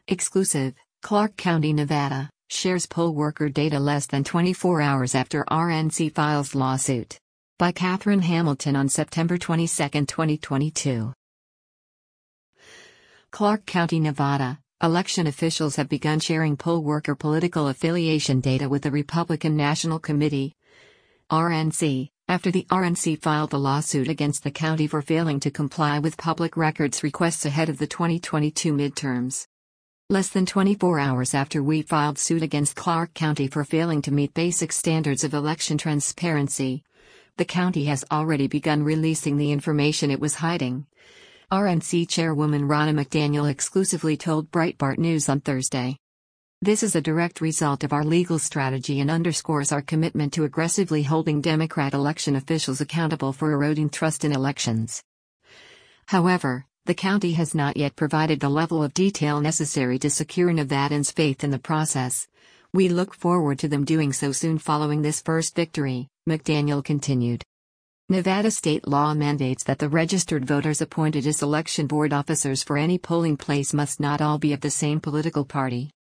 Exclusive, Clark County, Nevada, shares poll worker data less than 24 hours after RNC files lawsuit. By Catherine Hamilton on September 22, 2022. Clark County, Nevada, election officials have begun sharing poll worker political affiliation data with the Republican National Committee, RNC, after the RNC filed a lawsuit against the county for failing to comply with public records requests ahead of the 2022 midterms. Less than 24 hours after we filed suit against Clark County for failing to meet basic standards of election transparency, the county has already begun releasing the information it was hiding. RNC Chairwoman Ronna McDaniel exclusively told Breitbart News on Thursday. This is a direct result of our legal strategy and underscores our commitment to aggressively holding Democrat election officials accountable for eroding trust in elections. However, the county has not yet provided the level of detail necessary to secure Nevadans' faith in the process. We look forward to them doing so soon following this first victory, McDaniel continued. Nevada state law mandates that the registered voters appointed as election board officers for any polling place must not all be of the same political party.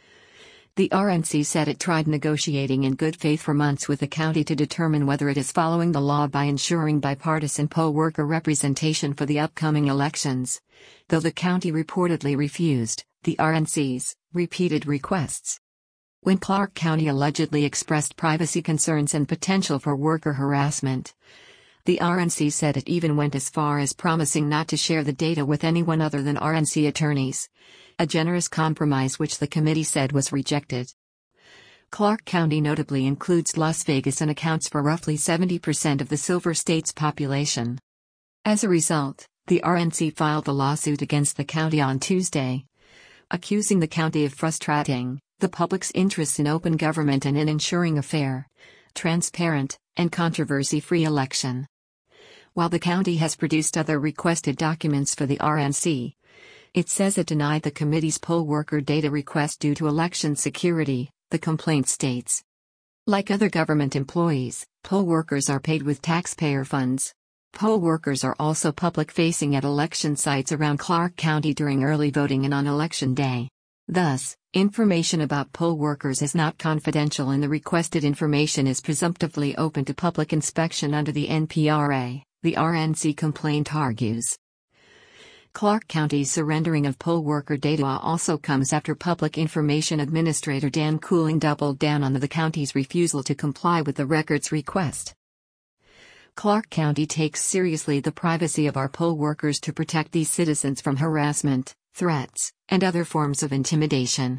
The RNC said it tried negotiating in good faith for months with the county to determine whether it is following the law by ensuring bipartisan poll worker representation for the upcoming elections, though the county reportedly refused the RNC's repeated requests. When Clark County allegedly expressed privacy concerns and potential for worker harassment, the RNC said it even went as far as promising not to share the data with anyone other than RNC attorneys, a generous compromise which the committee said was rejected. Clark County notably includes Las Vegas and accounts for roughly 70% of the Silver State's population. As a result, the RNC filed a lawsuit against the county on Tuesday, accusing the county of frustrating the public's interests in open government and in ensuring a fair, transparent, and controversy-free election. While the county has produced other requested documents for the RNC, it says it denied the committee's poll worker data request due to election security, the complaint states. Like other government employees, poll workers are paid with taxpayer funds. Poll workers are also public-facing at election sites around Clark County during early voting and on election day. Thus, information about poll workers is not confidential and the requested information is presumptively open to public inspection under the NPRA, the RNC complaint argues. Clark County's surrendering of poll worker data also comes after Public Information Administrator Dan Cooling doubled down on the county's refusal to comply with the records request. Clark County takes seriously the privacy of our poll workers to protect these citizens from harassment, threats, and other forms of intimidation.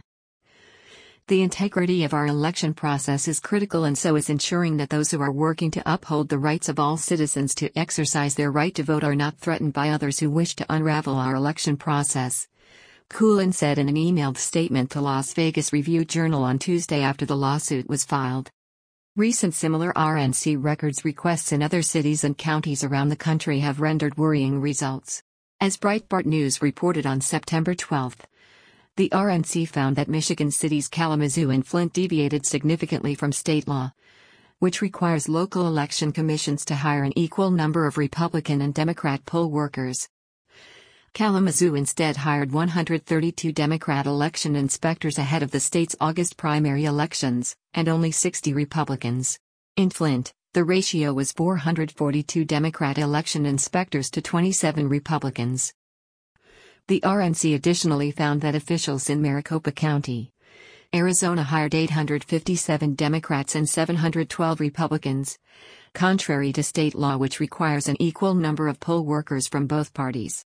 The integrity of our election process is critical, and so is ensuring that those who are working to uphold the rights of all citizens to exercise their right to vote are not threatened by others who wish to unravel our election process, Cooling said in an emailed statement to Las Vegas Review-Journal on Tuesday after the lawsuit was filed. Recent similar RNC records requests in other cities and counties around the country have rendered worrying results. As Breitbart News reported on September 12, the RNC found that Michigan cities Kalamazoo and Flint deviated significantly from state law, which requires local election commissions to hire an equal number of Republican and Democrat poll workers. Kalamazoo instead hired 132 Democrat election inspectors ahead of the state's August primary elections, and only 60 Republicans. In Flint, the ratio was 442 Democrat election inspectors to 27 Republicans. The RNC additionally found that officials in Maricopa County, Arizona hired 857 Democrats and 712 Republicans, contrary to state law which requires an equal number of poll workers from both parties.